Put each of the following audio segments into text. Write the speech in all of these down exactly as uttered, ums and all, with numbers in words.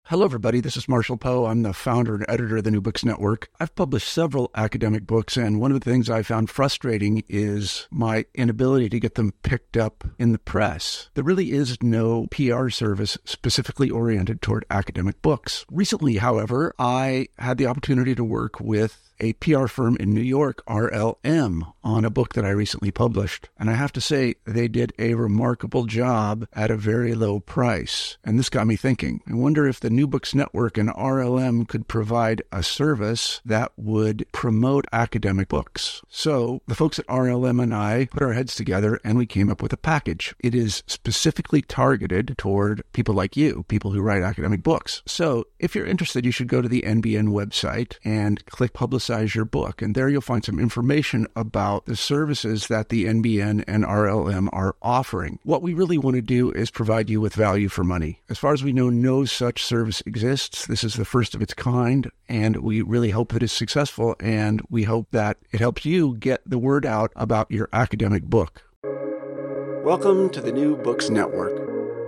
Hello, everybody. This is Marshall Poe. I'm the founder and editor of the New Books Network. I've published several academic books, and one of the things I found frustrating is my inability to get them picked up in the press. There really is no P R service specifically oriented toward academic books. Recently, however, I had the opportunity to work with a P R firm in New York, R L M, on a book that I recently published. And I have to say, they did a remarkable job at a very low price. And this got me thinking. I wonder if the New Books Network and R L M could provide a service that would promote academic books. So the folks at R L M and I put our heads together and we came up with a package. It is specifically targeted toward people like you, people who write academic books. So if you're interested, you should go to the N B N website and click Publicize your book. And there you'll find some information about the services that the N B N and R L M are offering. What we really want to do is provide you with value for money. As far as we know, no such service exists. This is the first of its kind, and we really hope that it's successful, and we hope that it helps you get the word out about your academic book. Welcome to the New Books Network.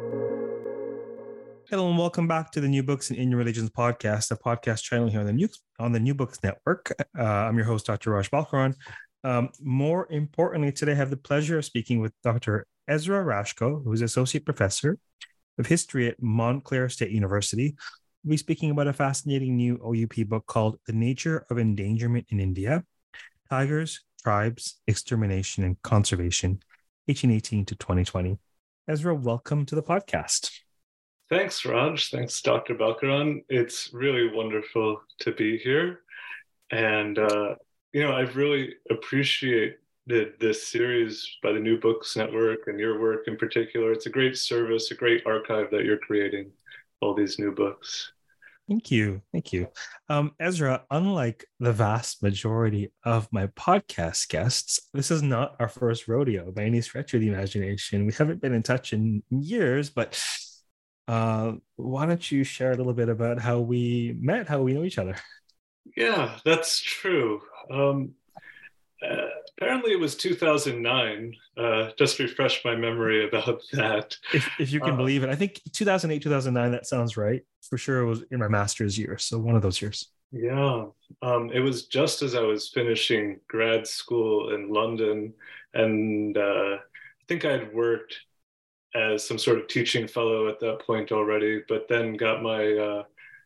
Hello and welcome back to the New Books and In Your Religions podcast, a podcast channel here on the New on the New Books Network. Uh, I'm your host, Doctor Raj Balkaran. Um, more importantly, today I have the pleasure of speaking with Doctor Ezra Rashko, who is Associate Professor of History at Montclair State University. We'll be speaking about a fascinating new O U P book called The Nature of Endangerment in India, Tigers, Tribes, Extermination, and Conservation, eighteen eighteen to twenty twenty. Ezra, welcome to the podcast. Thanks, Raj. Thanks, Doctor Balkaran. It's really wonderful to be here. And, uh, you know, I've really appreciated this series by the New Books Network and your work in particular. It's a great service, a great archive that you're creating, all these new books. Thank you. Thank you. Um, Ezra, unlike the vast majority of my podcast guests, this is not our first rodeo by any stretch of the imagination. We haven't been in touch in years, but Uh, why don't you share a little bit about how we met, how we know each other? Yeah, that's true. Um, uh, apparently it was two thousand nine. Uh, just refresh my memory about that. If, if you can uh, believe it. I think two thousand eight, two thousand nine, that sounds right. For sure it was in my master's year. So one of those years. Yeah, um, it was just as I was finishing grad school in London. And uh, I think I had worked as some sort of teaching fellow at that point already, but then got my uh,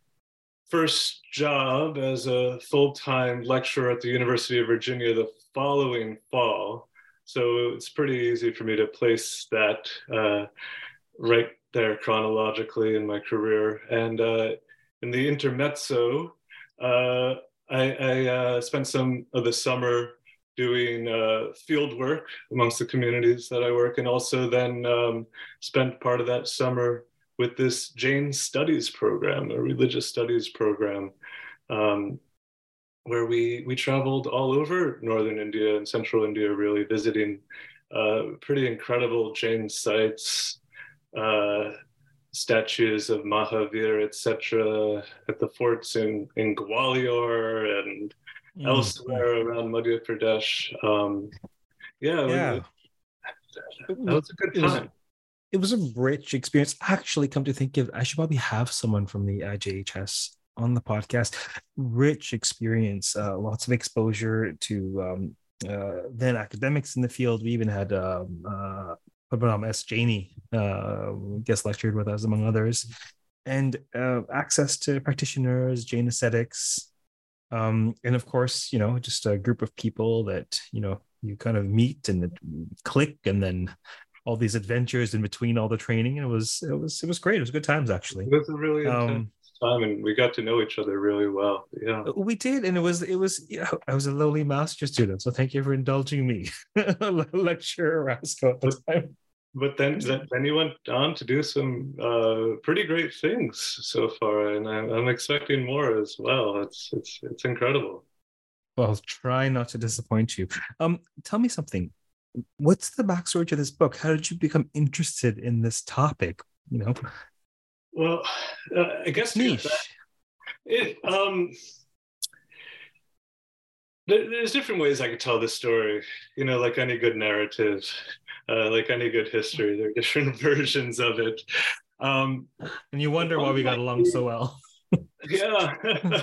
first job as a full-time lecturer at the University of Virginia the following fall. So it's pretty easy for me to place that uh, right there chronologically in my career. And uh, in the intermezzo, uh, I, I uh, spent some of the summer doing uh, field work amongst the communities that I work, and also then um, spent part of that summer with this Jain Studies program, a religious studies program, um, where we we traveled all over northern India and central India, really visiting uh, pretty incredible Jain sites, uh, statues of Mahavir, et cetera, at the forts in, in Gwalior and Mm-hmm. elsewhere around Madhya Pradesh. Um, yeah, yeah. It, that was a good time. It was, it was a rich experience. Actually, come to think of it, I should probably have someone from the uh, J H S on the podcast. Rich experience, uh, lots of exposure to um, uh, then academics in the field. We even had um, uh, S. Janey uh, guest lectured with us, among others, and uh, access to practitioners, Jain ascetics. Um, and of course, you know, just a group of people that, you know, you kind of meet and click, and then all these adventures in between all the training. And it was, it was, it was great. It was good times, actually. It was a really intense um, time, and we got to know each other really well. Yeah, we did. And it was, it was, you know, I was a lowly master student. So thank you for indulging me. Lecturer Rashko at the time. But then, then you went on to do some uh, pretty great things so far, and I'm, I'm expecting more as well. It's it's it's incredible. Well, I'll try not to disappoint you. Um, tell me something. What's the backstory to this book? How did you become interested in this topic? You know. Well, uh, I guess niche. It um. There's different ways I could tell this story, you know, like any good narrative, uh, like any good history, there are different versions of it. Um, and you wonder why we got along so well. Yeah.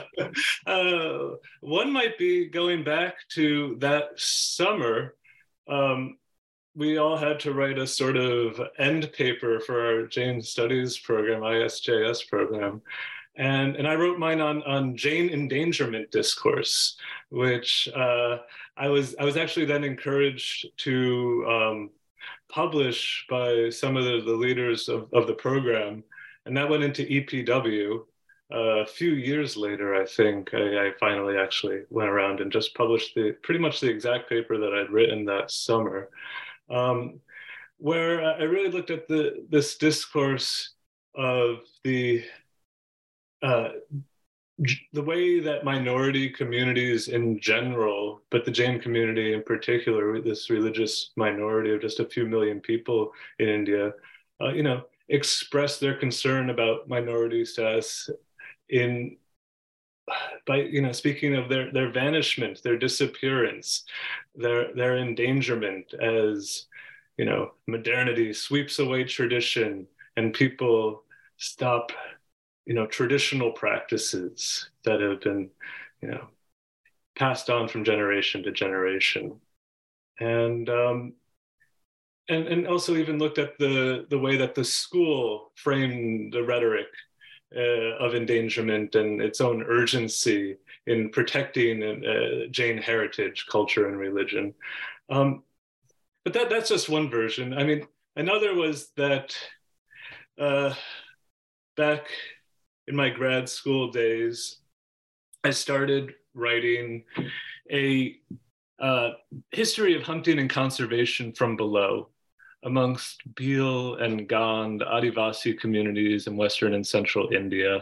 uh, one might be going back to that summer. Um, we all had to write a sort of end paper for our Jane Studies program, I S J S program. And, and I wrote mine on, on Jane endangerment discourse, which uh, I was I was actually then encouraged to um, publish by some of the, the leaders of, of the program. And that went into E P W. Uh, a few years later, I think, I, I finally actually went around and just published the pretty much the exact paper that I'd written that summer, um, where I really looked at the this discourse of the uh, the way that minority communities in general, but the Jain community in particular, this religious minority of just a few million people in India, uh, you know, express their concern about minority status in by you know speaking of their their vanishment, their disappearance, their their endangerment as you know modernity sweeps away tradition and people stop you know traditional practices that have been you know passed on from generation to generation, and um, and and also even looked at the the way that the school framed the rhetoric Uh, of endangerment and its own urgency in protecting uh, Jain heritage, culture, and religion. Um, but that that's just one version. I mean, another was that uh, back in my grad school days, I started writing a uh, history of hunting and conservation from below amongst Bhil and Gand Adivasi communities in Western and Central India.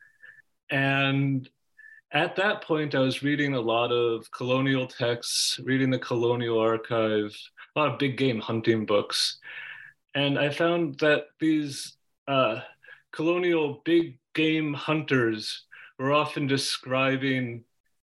And at that point, I was reading a lot of colonial texts, reading the Colonial Archive, a lot of big game hunting books. And I found that these uh, colonial big game hunters were often describing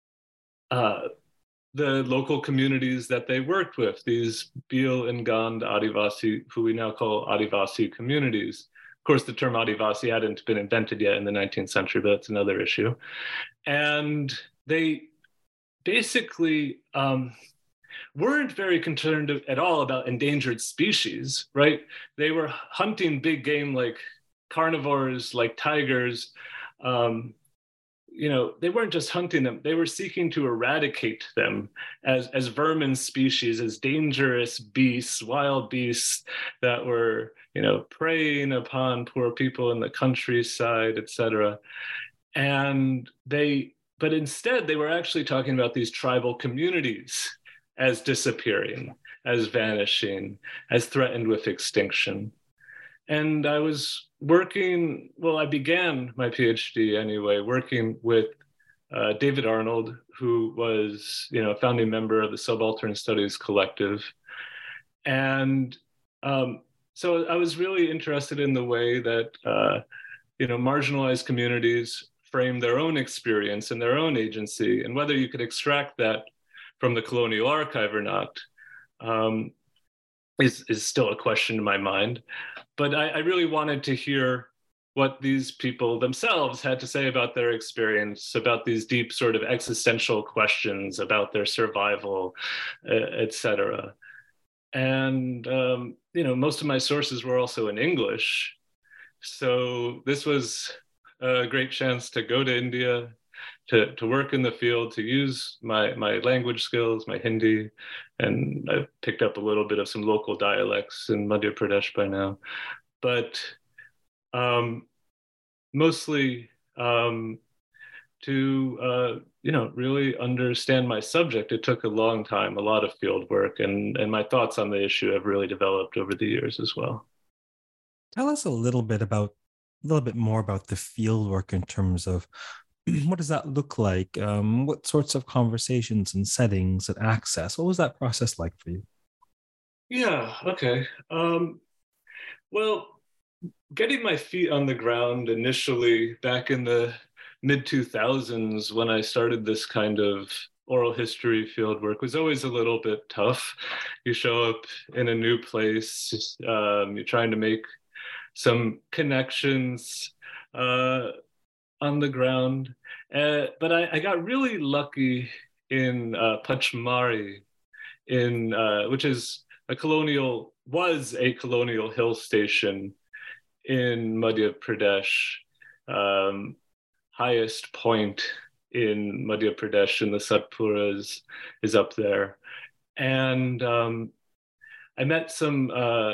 uh, the local communities that they worked with, these Bhil and Gand Adivasi, who we now call Adivasi communities. Of course, the term Adivasi hadn't been invented yet in the nineteenth century, but that's another issue. And they basically um, weren't very concerned at all about endangered species, right? They were hunting big game like carnivores, like tigers, um, you know, they weren't just hunting them, they were seeking to eradicate them as, as vermin species, as dangerous beasts, wild beasts that were, you know, preying upon poor people in the countryside, et cetera. And they, but instead they were actually talking about these tribal communities as disappearing, as vanishing, as threatened with extinction. And I was working, well, I began my PhD anyway, working with uh, David Arnold, who was, you know, a founding member of the Subaltern Studies Collective. And um, so I was really interested in the way that, uh, you know, marginalized communities frame their own experience and their own agency, and whether you could extract that from the Colonial Archive or not. Um, Is, is still a question in my mind. But I, I really wanted to hear what these people themselves had to say about their experience, about these deep sort of existential questions about their survival, uh, et cetera. And, um, you know, most of my sources were also in English. So this was a great chance to go to India, to, to work in the field, to use my, my language skills, my Hindi, and I've picked up a little bit of some local dialects in Madhya Pradesh by now. But um, mostly um, to, uh, you know, really understand my subject, it took a long time, a lot of field work, and, and my thoughts on the issue have really developed over the years as well. Tell us a little bit about, a little bit more about the field work in terms of what does that look like? Um, what sorts of conversations and settings and access? What was that process like for you? Yeah, okay. Um, well, getting my feet on the ground initially back in the mid two thousands when I started this kind of oral history field work was always a little bit tough. You show up in a new place, um, you're trying to make some connections uh, on the ground. Uh, but I, I got really lucky in uh, Pachmari, in uh, which is a colonial, was a colonial hill station in Madhya Pradesh, um, highest point in Madhya Pradesh in the Satpuras is up there. And um, I met some uh,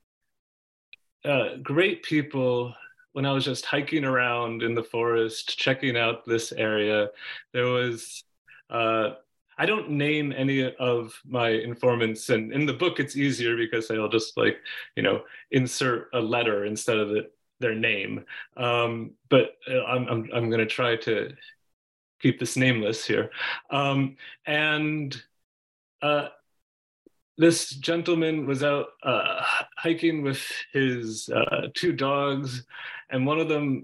uh, great people when I was just hiking around in the forest, checking out this area. There was, uh, I don't name any of my informants, and in the book it's easier because I'll just like, you know, insert a letter instead of the, their name. Um, but I'm, I'm, I'm going to try to keep this nameless here. Um, and uh, this gentleman was out uh, hiking with his uh, two dogs, and one of them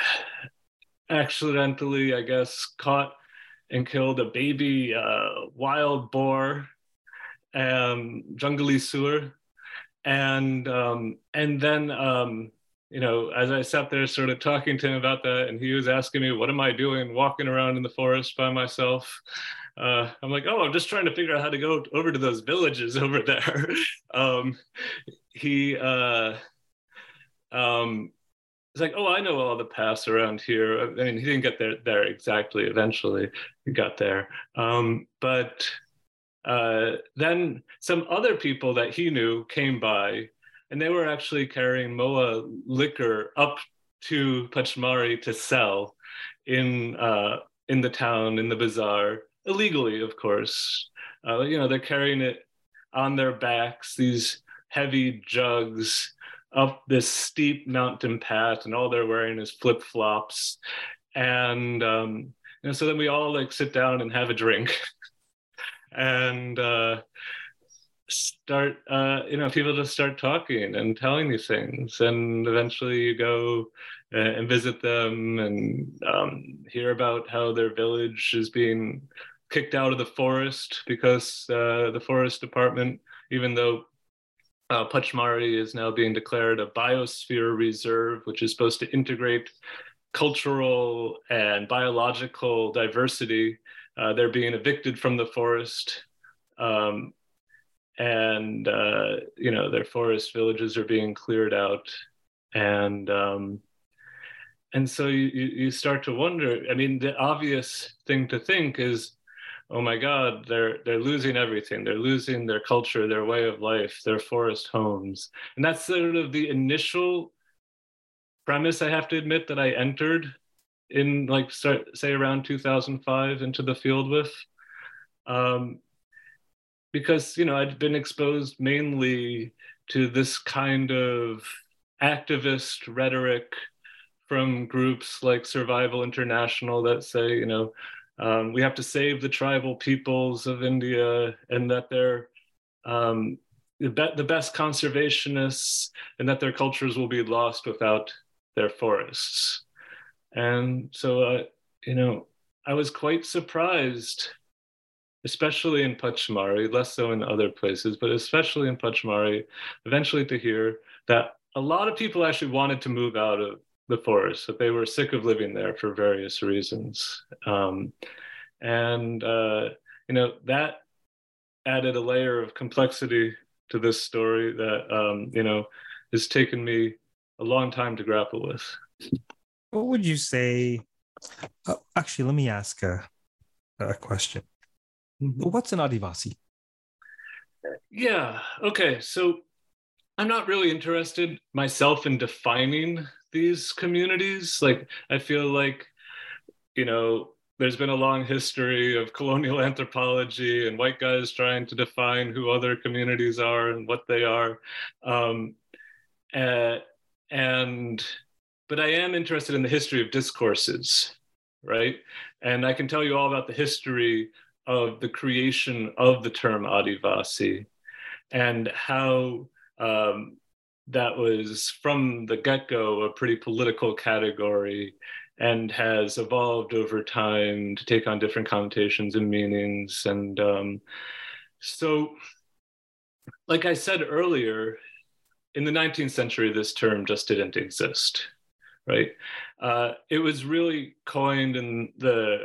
accidentally, I guess, caught and killed a baby uh, wild boar, um, jungly sewer, and um, and then um, you know, as I sat there, sort of talking to him about that, and he was asking me, "What am I doing, walking around in the forest by myself?" Uh, I'm like, "Oh, I'm just trying to figure out how to go over to those villages over there." um, he. Uh, um, It's like, oh, I know all the paths around here. I mean, he didn't get there there exactly. Eventually, he got there. Um, but uh, then some other people that he knew came by, and they were actually carrying Moa liquor up to Pachmari to sell in uh, in the town, in the bazaar, illegally, of course. Uh, you know, they're carrying it on their backs, these heavy jugs, up this steep mountain path, and all they're wearing is flip-flops. And um, you know, so then we all like sit down and have a drink and uh, start, uh, you know, people just start talking and telling you things. And eventually you go uh, and visit them and um, hear about how their village is being kicked out of the forest because uh, the forest department, even though Uh, Pachmari is now being declared a biosphere reserve, which is supposed to integrate cultural and biological diversity. Uh, they're being evicted from the forest, um, and uh, you know, their forest villages are being cleared out, and um, and so you you start to wonder. I mean, the obvious thing to think is, oh my God, they're they're losing everything. They're losing their culture, their way of life, their forest homes. And that's sort of the initial premise, I have to admit, that I entered in, like, start, say around two thousand five into the field with. Um, because, you know, I'd been exposed mainly to this kind of activist rhetoric from groups like Survival International that say, you know, Um, we have to save the tribal peoples of India, and that they're um, the, be- the best conservationists, and that their cultures will be lost without their forests. And so, uh, you know, I was quite surprised, especially in Pachmari, less so in other places, but especially in Pachmari, eventually to hear that a lot of people actually wanted to move out of the forest, that they were sick of living there for various reasons. Um, and, uh, you know, that added a layer of complexity to this story that, um, you know, has taken me a long time to grapple with. What would you say? Uh, actually, let me ask a, a question. Mm-hmm. What's an Adivasi? Yeah, okay. So I'm not really interested myself in defining these communities. Like, I feel like, you know, there's been a long history of colonial anthropology and white guys trying to define who other communities are and what they are. Um, uh, and, but I am interested in the history of discourses, right? And I can tell you all about the history of the creation of the term Adivasi and how um, that was from the get-go a pretty political category and has evolved over time to take on different connotations and meanings. And um, so, like I said earlier, in the nineteenth century, this term just didn't exist, right? Uh, it was really coined in the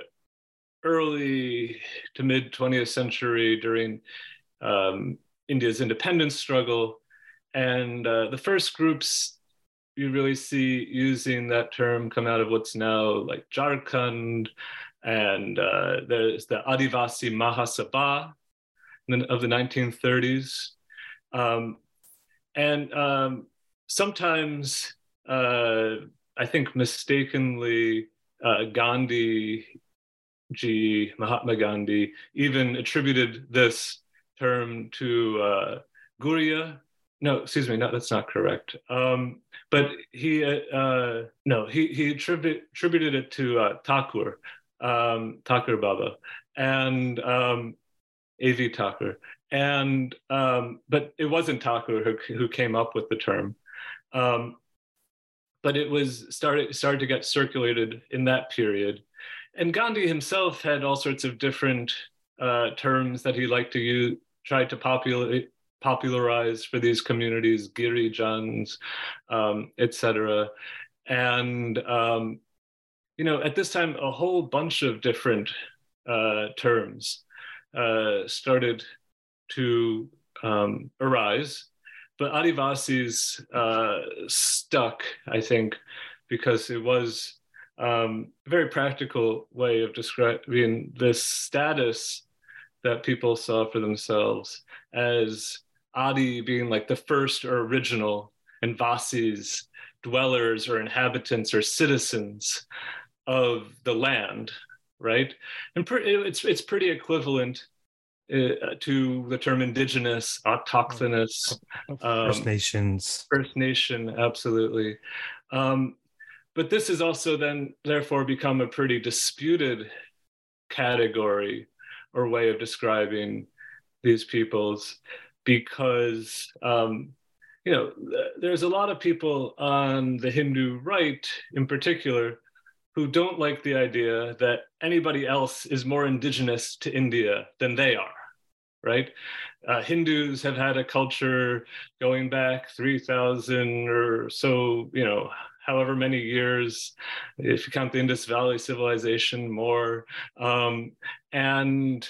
early to mid twentieth century during um, India's independence struggle. And uh, the first groups you really see using that term come out of what's now like Jharkhand, and uh, there's the Adivasi Mahasabha of the nineteen thirties. Um, and um, sometimes, uh, I think mistakenly, uh, Gandhi G, Mahatma Gandhi, even attributed this term to uh, Guriya. No, excuse me, no, that's not correct. Um, but he, uh, no, he, he attribute, attributed it to uh, Thakur, um, Thakur Baba, and um, A V Thakur. And, um, but it wasn't Thakur who, who came up with the term. Um, but it was started, started to get circulated in that period. And Gandhi himself had all sorts of different uh, terms that he liked to use, tried to popular, popularize for these communities, Girijans, um, et cetera. And, um, you know, at this time, a whole bunch of different uh, terms uh, started to um, arise. But Adivasis uh, stuck, I think, because it was Um, a very practical way of describing this status that people saw for themselves as Adi being like the first or original, and Vasis, dwellers or inhabitants or citizens of the land, right? And it's it's pretty equivalent uh, to the term indigenous, autochthonous, First um, Nations. First Nation, absolutely. Um, But this has also then therefore become a pretty disputed category or way of describing these peoples, because, um, you know, there's a lot of people on the Hindu right in particular who don't like the idea that anybody else is more indigenous to India than they are, right? Uh, Hindus have had a culture going back three thousand or so, you know, however many years, if you count the Indus Valley civilization, more. Um, and,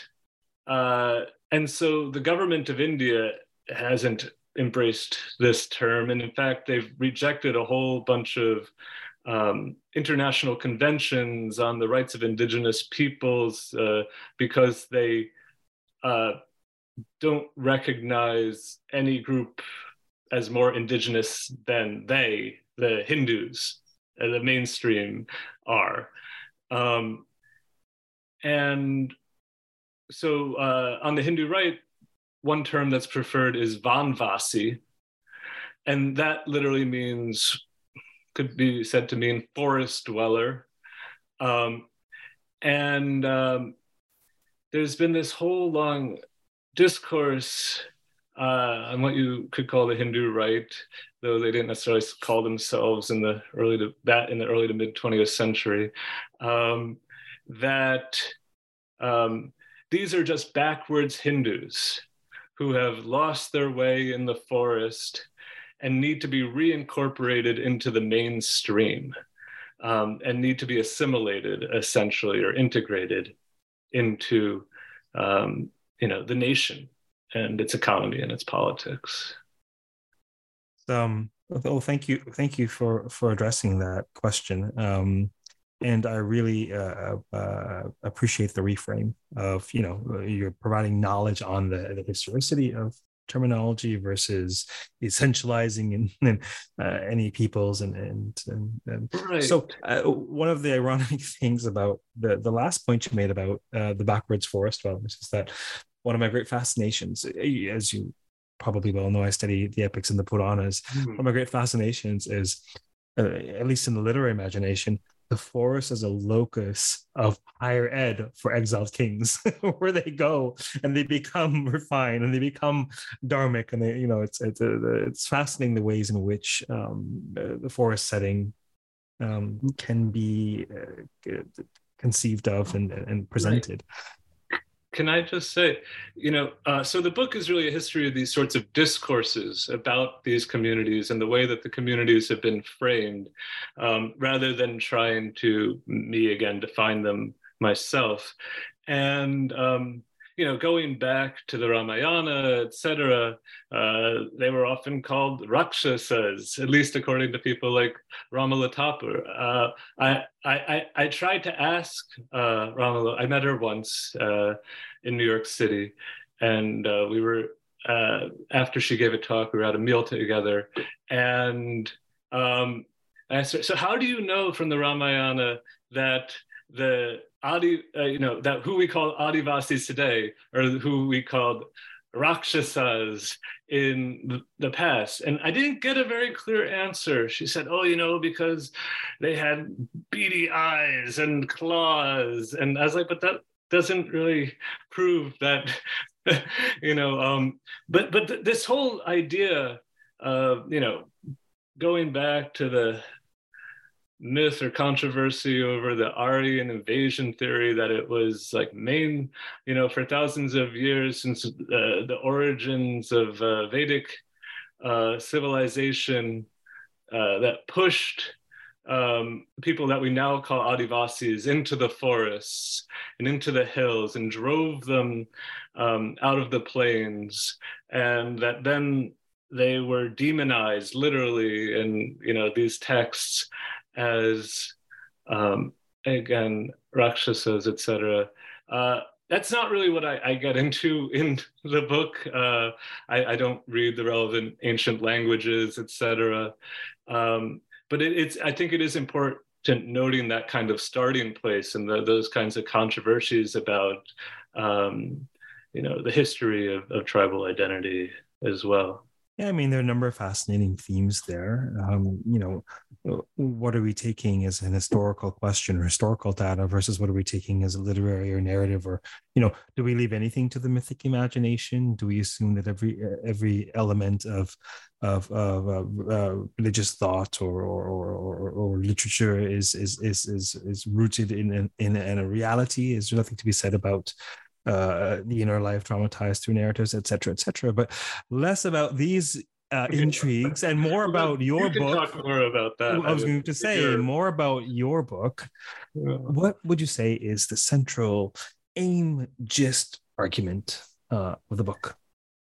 uh, and so the government of India hasn't embraced this term. And in fact, they've rejected a whole bunch of um, international conventions on the rights of indigenous peoples uh, because they uh, don't recognize any group as more indigenous than they, the Hindus, uh, the mainstream, are. Um, and so uh, on the Hindu right, one term that's preferred is Vanvasi. And that literally means, could be said to mean forest dweller. Um, and um, there's been this whole long discourse uh, on what you could call the Hindu right, though they didn't necessarily call themselves in the early to that in the early to mid twentieth century, um, that um, these are just backwards Hindus who have lost their way in the forest and need to be reincorporated into the mainstream, um, and need to be assimilated essentially or integrated into um, you know, the nation and its economy and its politics. Um, oh, thank you, thank you for for addressing that question. Um, and I really uh, uh, appreciate the reframe of, you know, you're providing knowledge on the, the historicity of terminology versus essentializing in, in uh, any peoples and and and, and. Right. So uh, one of the ironic things about the the last point you made about uh, the backwards forest dwellers is that one of my great fascinations, as you probably well know, I study the epics and the Puranas. Mm-hmm. One of my great fascinations is, uh, at least in the literary imagination, the forest as a locus of higher ed for exiled kings, where they go and they become refined and they become dharmic, and they, you know, it's it's uh, it's fascinating the ways in which um, uh, the forest setting um, can be uh, conceived of and and presented. Right. can I just say, you know, uh, so the book is really a history of these sorts of discourses about these communities and the way that the communities have been framed, um, rather than trying to, me again, define them myself. And, um, you know, going back to the Ramayana, et cetera, uh, they were often called Rakshasas, at least according to people like Ramala Thapar. Uh, I, I, I tried to ask uh, Ramala, I met her once uh, in New York City, and uh, we were, uh, after she gave a talk, we were at a meal together, and um, I asked her, so how do you know from the Ramayana that the Adi, uh, you know, that who we call Adivasis today, or who we called Rakshasas in the past? And I didn't get a very clear answer. She said, oh, you know, because they had beady eyes and claws. And I was like, but that doesn't really prove that, you know, um, but, but th- this whole idea of, you know, going back to the myth or controversy over the Aryan invasion theory, that it was like main, you know, for thousands of years since uh, the origins of uh, Vedic uh, civilization uh, that pushed um, people that we now call Adivasis into the forests and into the hills and drove them um, out of the plains, and that then they were demonized literally in, you know, these texts as, um, again, Rakshasas, et cetera. Uh, that's not really what I, I get into in the book. Uh, I, I don't read the relevant ancient languages, et cetera. Um, but it, it's, I think it is important noting that kind of starting place and the, those kinds of controversies about, um, you know, the history of, of tribal identity as well. Yeah, I mean, there are a number of fascinating themes there. Um, you know, what are we taking as an historical question or historical data versus what are we taking as a literary or narrative? Or, you know, do we leave anything to the mythic imagination? Do we assume that every every element of of, of uh, uh, religious thought or or, or or literature is is is is is rooted in in, in a reality? Is there nothing to be said about uh the inner life traumatized through narratives, et cetera, et cetera, but less about these uh intrigues and more about your you can book. Talk more about that. I was I going to say your... more about your book. Yeah. What would you say is the central aim, gist, argument uh of the book?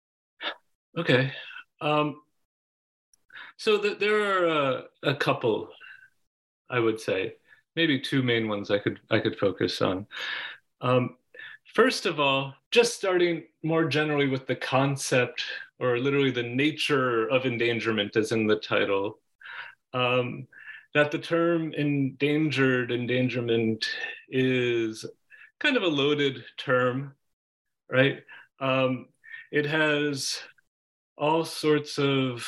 Okay, um so the, there are uh, a couple, I would say, maybe two main ones I could I could focus on. um First of all, just starting more generally with the concept, or literally the nature of endangerment, as in the title, um, that the term endangered, endangerment is kind of a loaded term, right? Um, it has all sorts of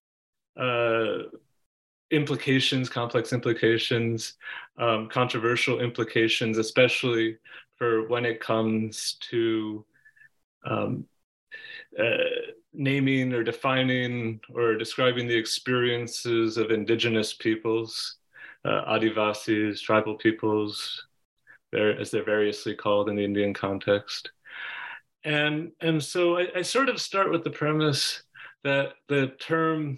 uh, implications, complex implications, um, controversial implications, especially for when it comes to um, uh, naming or defining or describing the experiences of indigenous peoples, uh, Adivasis, tribal peoples, as they're variously called in the Indian context. And, and so I, I sort of start with the premise that the term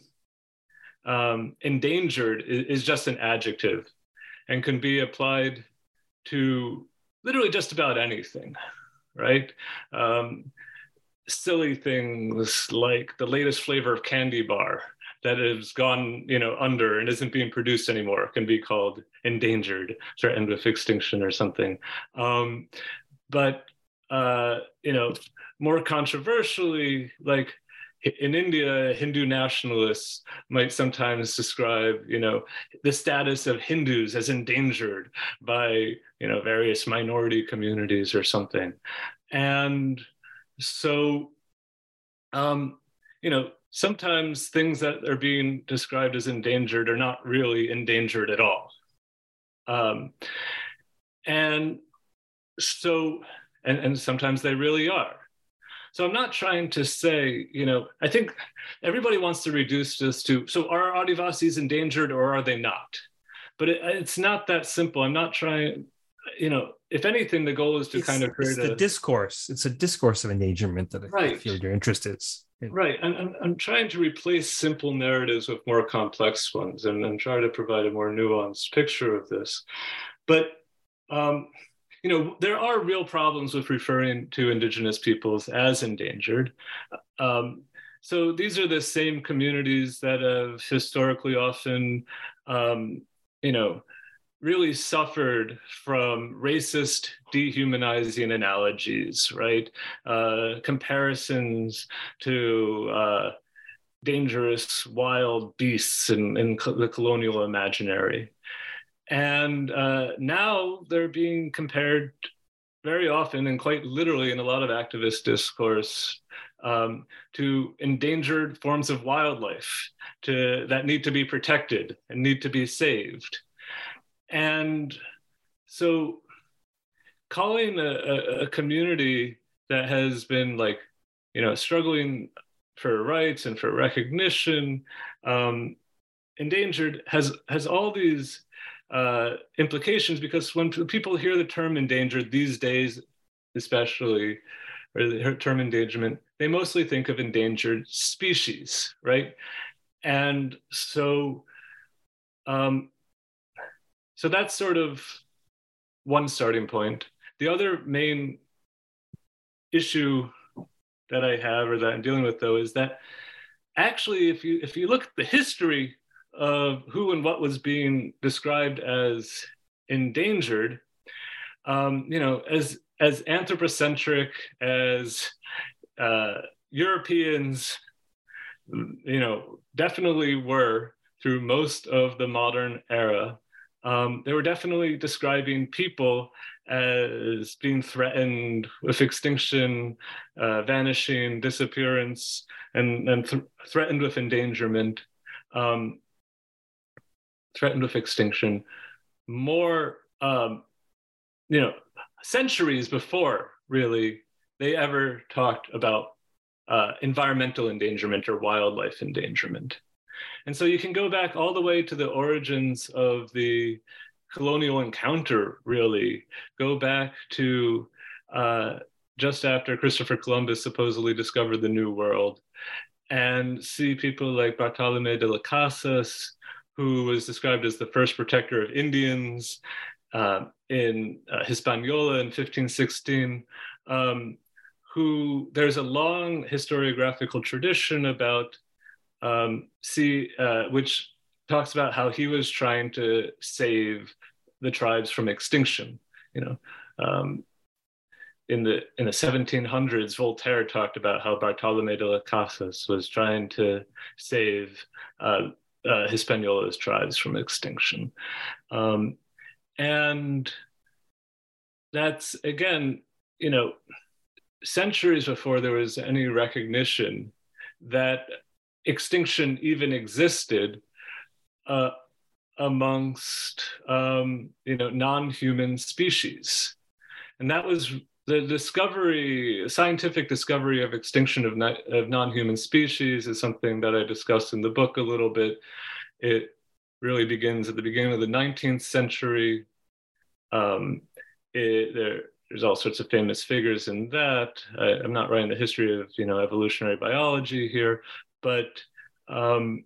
um, endangered is, is just an adjective and can be applied to literally just about anything, right? Um, silly things like the latest flavor of candy bar that has gone, you know, under and isn't being produced anymore can be called endangered, threatened with extinction or something. Um, but, uh, you know, more controversially, like in India, Hindu nationalists might sometimes describe, you know, the status of Hindus as endangered by, you know, various minority communities or something. And so, um, you know, sometimes things that are being described as endangered are not really endangered at all. Um, and so, and, and sometimes they really are. So I'm not trying to say, you know, I think everybody wants to reduce this to, so are Adivasis endangered or are they not? But it, it's not that simple. I'm not trying, you know, if anything, the goal is to it's, kind of create it's the a discourse. It's a discourse of endangerment that I right. feel your interest is. Right. And I'm, I'm trying to replace simple narratives with more complex ones and, and try to provide a more nuanced picture of this. But, um, you know, there are real problems with referring to indigenous peoples as endangered. Um, so these are the same communities that have historically often, um, you know, really suffered from racist, dehumanizing analogies, right? Uh, comparisons to uh, dangerous wild beasts in, in co- the colonial imaginary. And uh, now they're being compared very often and quite literally in a lot of activist discourse um, to endangered forms of wildlife to, that need to be protected and need to be saved. And so calling a, a community that has been like, you know, struggling for rights and for recognition, um, endangered has has all these uh, implications, because when people hear the term endangered these days, especially, or the term endangerment, they mostly think of endangered species, right? And so, um, so that's sort of one starting point. The other main issue that I have, or that I'm dealing with, though, is that actually, if you if you look at the history of who and what was being described as endangered, um, you know, as as anthropocentric as uh, Europeans, you know, definitely were through most of the modern era. Um, they were definitely describing people as being threatened with extinction, uh, vanishing, disappearance, and, and th- threatened with endangerment, um, threatened with extinction, more, um, you know, centuries before really they ever talked about uh, environmental endangerment or wildlife endangerment. And so you can go back all the way to the origins of the colonial encounter, really. Go back to uh, just after Christopher Columbus supposedly discovered the New World, and see people like Bartolomé de las Casas, who was described as the first protector of Indians uh, in uh, Hispaniola in fifteen sixteen, um, who there's a long historiographical tradition about Um, see, uh, which talks about how he was trying to save the tribes from extinction. You know, um, in the in the seventeen hundreds, Voltaire talked about how Bartolomé de las Casas was trying to save uh, uh, Hispaniola's tribes from extinction, um, and that's again, you know, centuries before there was any recognition that extinction even existed uh, amongst um, you know non-human species, and that was the discovery, scientific discovery of extinction of, not, of non-human species is something that I discussed in the book a little bit. It really begins at the beginning of the nineteenth century. Um, it, there, there's all sorts of famous figures in that. I, I'm not writing the history of you know evolutionary biology here, but um,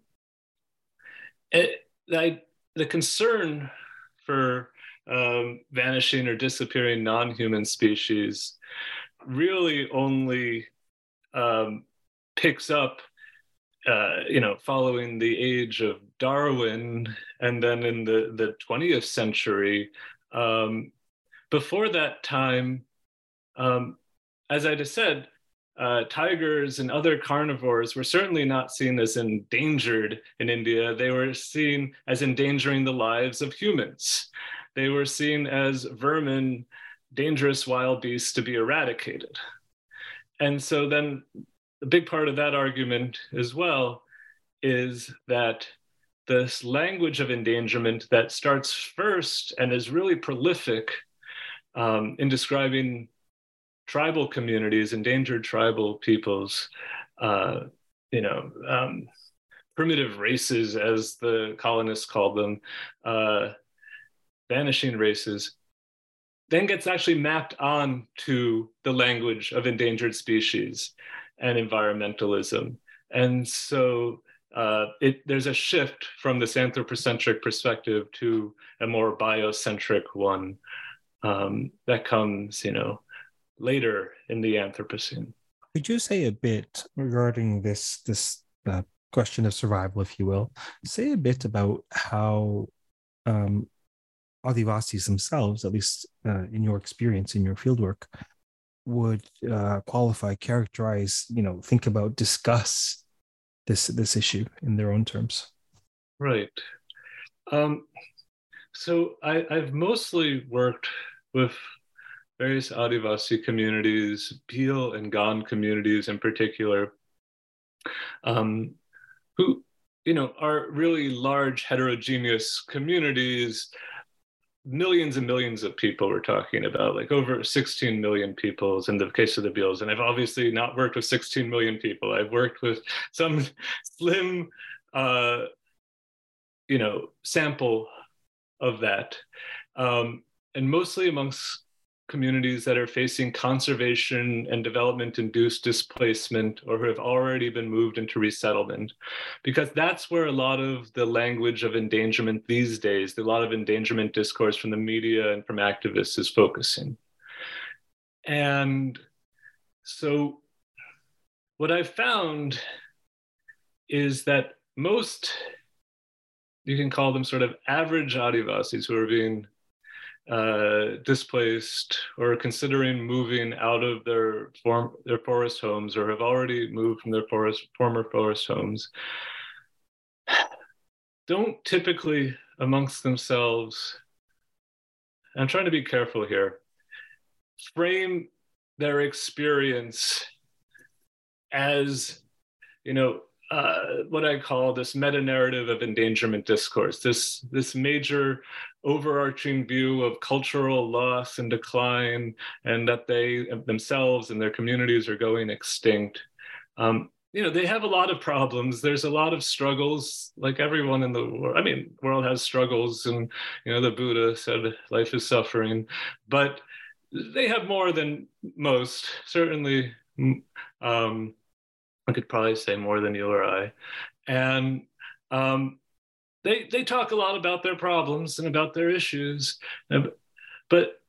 it, I, the concern for um, vanishing or disappearing non-human species really only um, picks up, uh, you know, following the age of Darwin, and then in the, the twentieth century. Um, before that time, um, as I just said, Uh, tigers and other carnivores were certainly not seen as endangered in India. They were seen as endangering the lives of humans. They were seen as vermin, dangerous wild beasts to be eradicated. And so then a big part of that argument as well is that this language of endangerment that starts first and is really prolific um, in describing tribal communities, endangered tribal peoples, uh, you know, um, primitive races, as the colonists called them, uh, vanishing races. then gets actually mapped on to the language of endangered species and environmentalism. And so uh, it, there's a shift from this anthropocentric perspective to a more biocentric one um, that comes, you know, later in the Anthropocene. Could you say a bit regarding this this uh, question of survival, if you will? Say a bit about how um, Adivasis themselves, at least uh, in your experience, in your fieldwork, would uh, qualify, characterize, you know, think about, discuss this this issue in their own terms. Right. Um, so I, I've mostly worked with various Adivasi communities, Bhil and Gond communities in particular, um, who, you know, are really large heterogeneous communities. Millions and millions of people we're talking about, like over sixteen million people in the case of the Bhils. And I've obviously not worked with sixteen million people. I've worked with some slim, uh, you know, sample of that. Um, and mostly amongst communities that are facing conservation and development-induced displacement or who have already been moved into resettlement, because that's where a lot of the language of endangerment these days, a lot of endangerment discourse from the media and from activists is focusing. And so what I found is that most, you can call them sort of average Adivasis who are being Uh, displaced or considering moving out of their form their forest homes or have already moved from their forest former forest homes don't typically amongst themselves, I'm trying to be careful here, frame their experience as, you know, uh, what I call this meta-narrative of endangerment discourse, this, this major overarching view of cultural loss and decline, and that they themselves and their communities are going extinct. Um, you know, they have a lot of problems. There's a lot of struggles, like everyone in the world. I mean, the world has struggles, and, you know, the Buddha said life is suffering, but they have more than most, certainly. Um, I could probably say more than you or I. And um, they they talk a lot about their problems and about their issues, but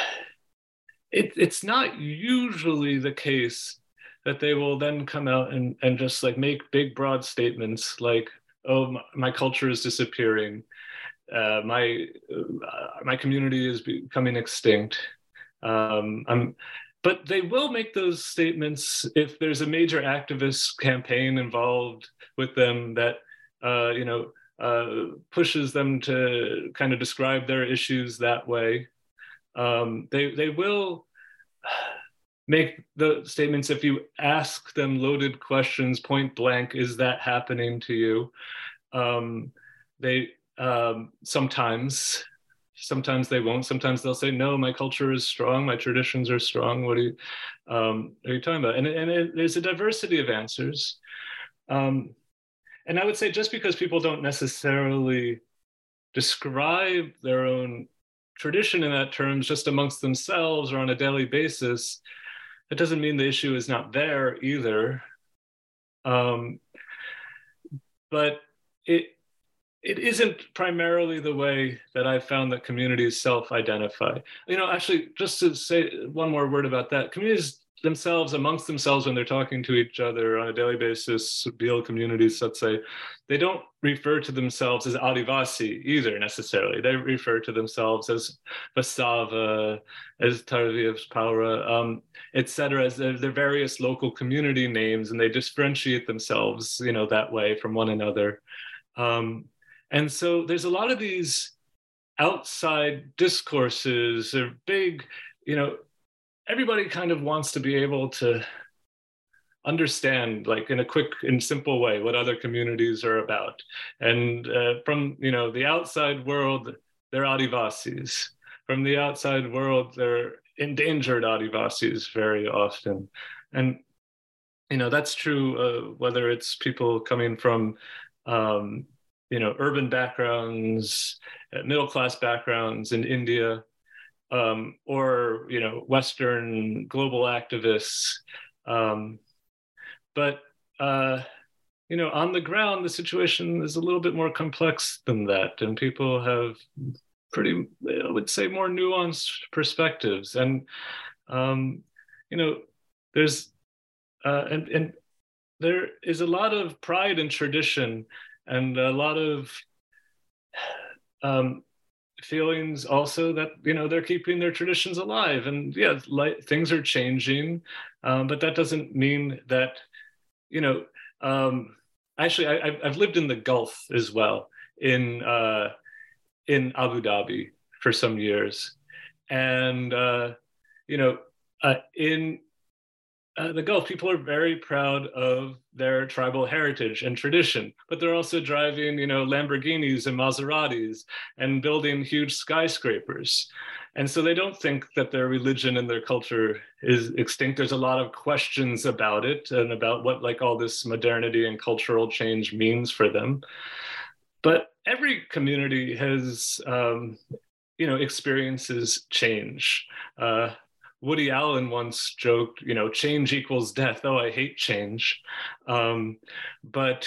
it, it's not usually the case that they will then come out and, and just like make big, broad statements like, oh, my, my culture is disappearing. Uh, my, uh, my community is becoming extinct. Um, I'm, But they will make those statements if there's a major activist campaign involved with them that, uh, you know, uh, pushes them to kind of describe their issues that way. Um, they, they will make the statements if you ask them loaded questions point blank, is that happening to you? Um, they um, sometimes... Sometimes they won't. Sometimes they'll say, no, my culture is strong. My traditions are strong. What are you, um, are you talking about? And, and it, there's a diversity of answers. Um, and I would say just because people don't necessarily describe their own tradition in that terms just amongst themselves or on a daily basis, it doesn't mean the issue is not there either. Um, but it, It isn't primarily the way that I've found that communities self-identify. You know, actually, just to say one more word about that, communities themselves, amongst themselves, when they're talking to each other on a daily basis, Bhil communities, let's say, they don't refer to themselves as Adivasi either necessarily. They refer to themselves as Vasava, as Tarviyapaura, um, et cetera, as their, their various local community names, and they differentiate themselves, you know, that way from one another. Um, And so there's a lot of these outside discourses, they're big, you know, everybody kind of wants to be able to understand, like in a quick and simple way, what other communities are about. And uh, from, you know, the outside world, they're Adivasis. From the outside world, they're endangered Adivasis very often. And, you know, that's true uh, whether it's people coming from, um, you know, urban backgrounds, middle-class backgrounds in India, um, or you know, Western global activists. Um, but uh, you know, on the ground, the situation is a little bit more complex than that, and people have pretty, I would say, more nuanced perspectives. And um, you know, there's uh, and and there is a lot of pride and tradition, and a lot of um, feelings also that, you know, they're keeping their traditions alive. And yeah, like, things are changing, um, but that doesn't mean that, you know, um, actually, I, I've lived in the Gulf as well, in uh, in Abu Dhabi for some years, and uh, you know, uh, in uh, the Gulf, people are very proud of their tribal heritage and tradition, but they're also driving, you know, Lamborghinis and Maseratis and building huge skyscrapers. And so they don't think that their religion and their culture is extinct. There's a lot of questions about it and about what like all this modernity and cultural change means for them. But every community has, um, you know, experiences change. Uh, Woody Allen once joked, you know, change equals death. Oh, I hate change. Um, but,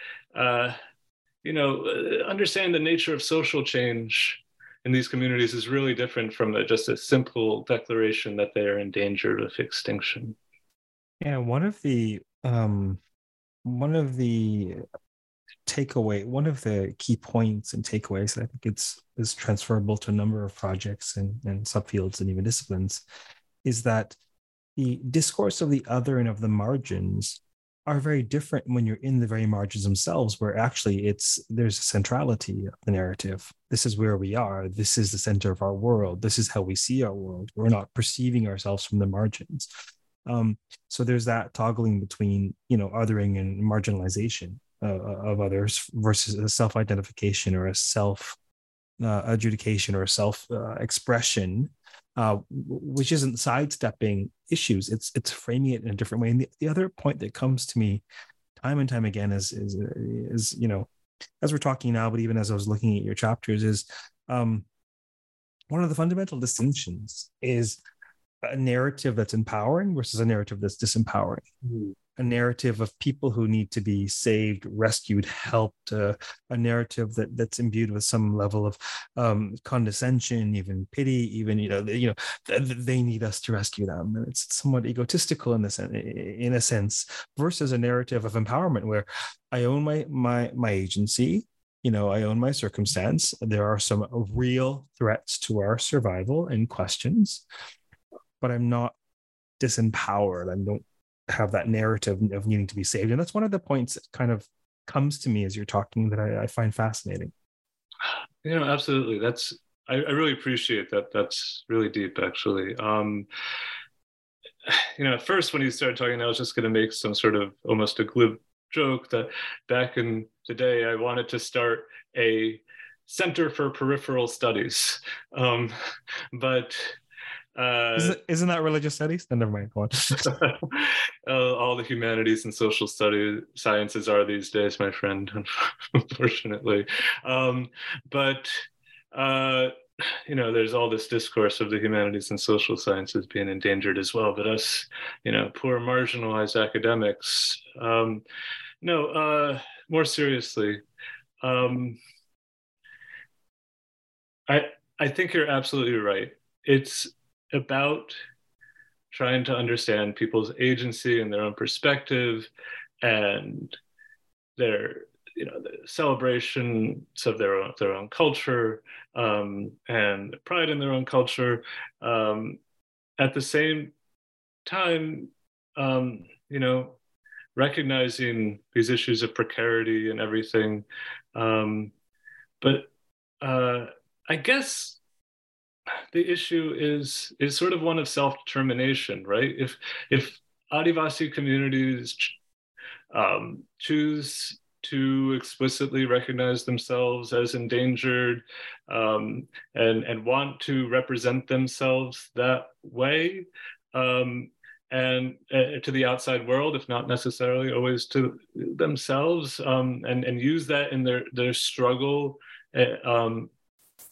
uh, you know, understand the nature of social change in these communities is really different from a, just a simple declaration that they are endangered of extinction. Yeah, one of the um, one of the takeaway, one of the key points and takeaways that I think it's is transferable to a number of projects and, and subfields and even disciplines is that the discourse of the other and of the margins are very different when you're in the very margins themselves, where actually it's there's a centrality of the narrative. This is where we are. This is the center of our world. This is how we see our world. We're not perceiving ourselves from the margins. Um, so there's that toggling between, you know, othering and marginalization uh, of others versus a self-identification or a self uh, adjudication or a self uh, expression. Uh, which isn't sidestepping issues. It's it's framing it in a different way. And the, the other point that comes to me time and time again is, is, is, you know, as we're talking now, but even as I was looking at your chapters, is um, one of the fundamental distinctions is a narrative that's empowering versus a narrative that's disempowering. Mm-hmm. A narrative of people who need to be saved, rescued, helped, uh, a narrative that that's imbued with some level of um, condescension, even pity, even, you know, you know, th- they need us to rescue them. And it's somewhat egotistical in this, in a sense, versus a narrative of empowerment where I own my my my agency, you know, I own my circumstance. There are some real threats to our survival and questions, but I'm not disempowered. I don't have that narrative of needing to be saved. And that's one of the points that kind of comes to me as you're talking that I, I find fascinating. You know, absolutely. That's, I, I really appreciate that. That's really deep, actually. Um, you know, at first when you started talking, I was just going to make some sort of almost a glib joke that back in the day, I wanted to start a Center for Peripheral Studies. Um, but Uh, Is it, isn't that religious studies? Then never mind. Go on. uh, all the humanities and social studies sciences are these days, my friend, unfortunately. Um, but uh, you know, there's all this discourse of the humanities and social sciences being endangered as well. But us, you know, poor marginalized academics. Um, no, uh, more seriously, um, I I think you're absolutely right. It's about trying to understand people's agency and their own perspective and their, you know, the celebrations of their own, their own culture, um, and pride in their own culture. Um, at the same time, um, you know, recognizing these issues of precarity and everything. Um, but uh, I guess the issue is is sort of one of self-determination, right? If if Adivasi communities um, choose to explicitly recognize themselves as endangered, um, and and want to represent themselves that way, um, and uh, to the outside world, if not necessarily always to themselves, um, and and use that in their their struggle. Uh, um,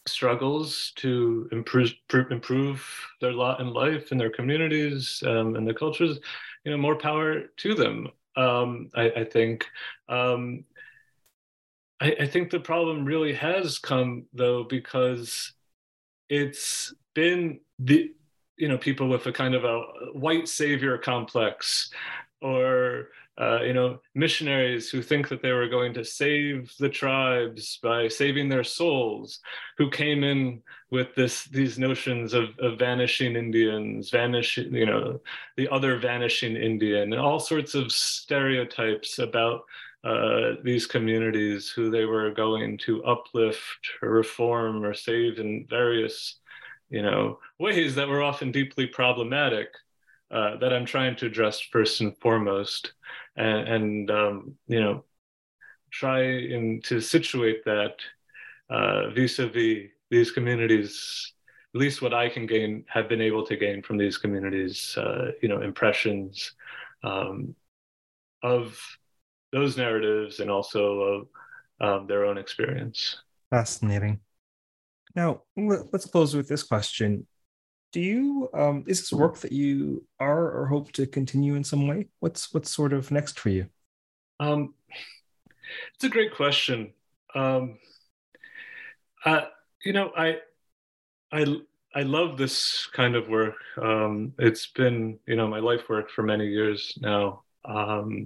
struggles to improve improve their lot in life and their communities um, and their cultures, you know, more power to them. Um, I, I think. Um, I, I think the problem really has come though because it's been the you know people with a kind of a white savior complex, or uh, you know missionaries who think that they were going to save the tribes by saving their souls, who came in with this these notions of, of vanishing Indians, vanishing you know the other vanishing Indian, and all sorts of stereotypes about uh, these communities who they were going to uplift or reform or save in various, you know, ways that were often deeply problematic, uh, that I'm trying to address first and foremost, and, and um, you know, try to situate that uh, vis-a-vis these communities. At least what I can gain, have been able to gain from these communities, uh, you know, impressions um, of those narratives and also of um, their own experience. Fascinating. Now, let's close with this question. Do you, um, is this work that you are or hope to continue in some way? What's what's sort of next for you? Um, it's a great question. Um, uh, you know, I, I, I love this kind of work. Um, it's been, you know, my life work for many years now. Um,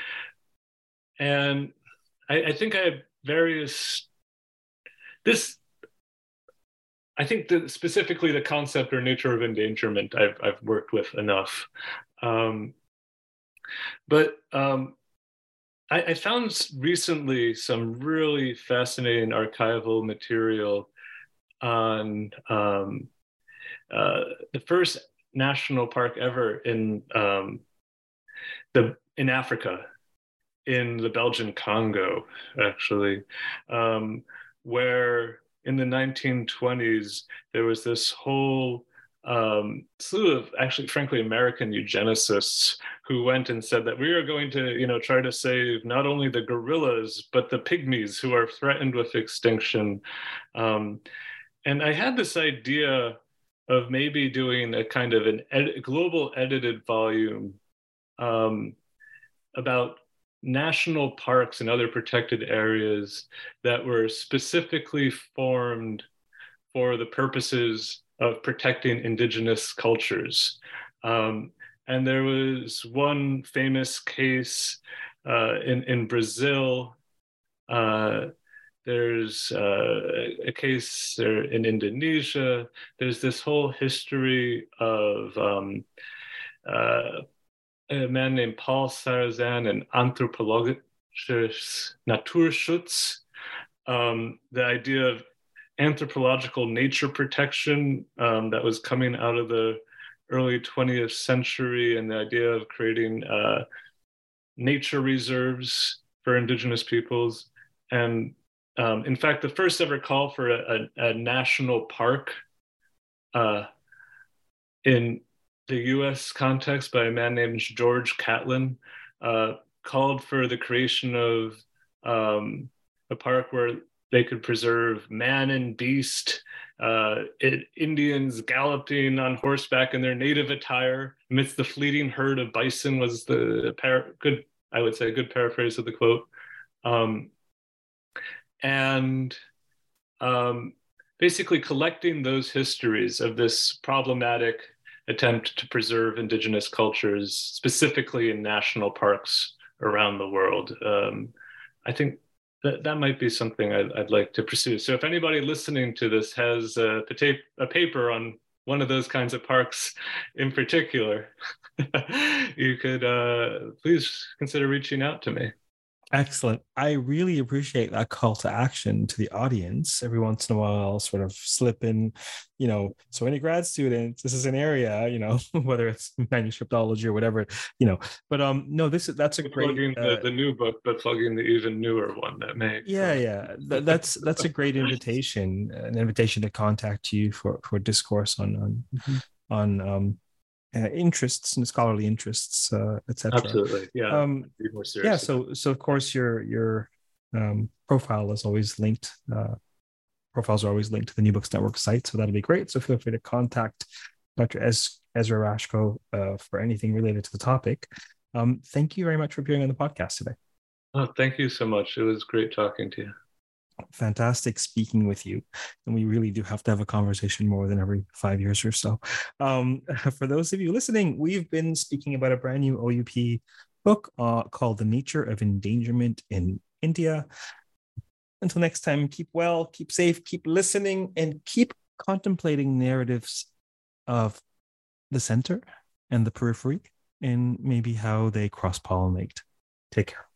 and I, I think I have various, this, I think that specifically the concept or nature of endangerment I've, I've worked with enough. Um, but um, I, I found recently some really fascinating archival material on um, uh, the first national park ever in um, the in Africa, in the Belgian Congo, actually, um, where in the nineteen twenties, there was this whole um, slew of actually, frankly, American eugenicists who went and said that we are going to, you know, try to save not only the gorillas, but the pygmies who are threatened with extinction. Um, and I had this idea of maybe doing a kind of an ed- global edited volume um, about national parks and other protected areas that were specifically formed for the purposes of protecting indigenous cultures. Um, and there was one famous case uh, in, in Brazil. Uh, there's uh, a case there in Indonesia. There's this whole history of um, uh, a man named Paul Sarrazin and Anthropologisches Naturschutz, um, the idea of anthropological nature protection um, that was coming out of the early twentieth century, and the idea of creating uh, nature reserves for indigenous peoples. And um, in fact, the first ever call for a, a, a national park uh, in the U S context by a man named George Catlin uh, called for the creation of um, a park where they could preserve man and beast, uh, it, Indians galloping on horseback in their native attire amidst the fleeting herd of bison was the par- good, I would say, good paraphrase of the quote. Um, and um, basically collecting those histories of this problematic attempt to preserve indigenous cultures, specifically in national parks around the world. Um, I think that that might be something I'd, I'd like to pursue. So if anybody listening to this has a, a paper on one of those kinds of parks in particular, you could uh, please consider reaching out to me. Excellent. I really appreciate that call to action to the audience. Every once in a while, I'll sort of slip in, you know, so any grad students, this is an area, you know, whether it's manuscriptology or whatever, you know, but um, no, this is, that's a great, plugging uh, the, the new book, but plugging the even newer one that may. Yeah. Yeah. That, that's, that's a great invitation, an invitation to contact you for, for discourse on, on, mm-hmm. on, um, Uh, interests and scholarly interests, uh, et cetera. Absolutely, yeah. Um, yeah. So, so of course, your your um, profile is always linked uh, profiles are always linked to the New Books Network site, so that'll be great. So feel free to contact Doctor Ez- Ezra Rashko uh, for anything related to the topic. Um, thank you very much for appearing on the podcast today. Oh, thank you so much. It was great talking to you. Fantastic speaking with you. And we really do have to have a conversation more than every five years or so. Um, for those of you listening, we've been speaking about a brand new O U P book uh, called The Nature of Endangerment in India. Until next time, keep well, keep safe, keep listening, and keep contemplating narratives of the center and the periphery and maybe how they cross-pollinate. Take care.